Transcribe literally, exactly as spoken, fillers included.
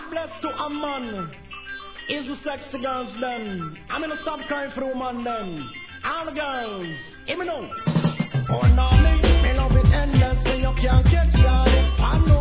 God bless to a man. Is the sexy girls then? I'm gonna stop crying for the woman then. All the girls, hear me now. Oh, darling, me love it endless, and you can't get on it. I know.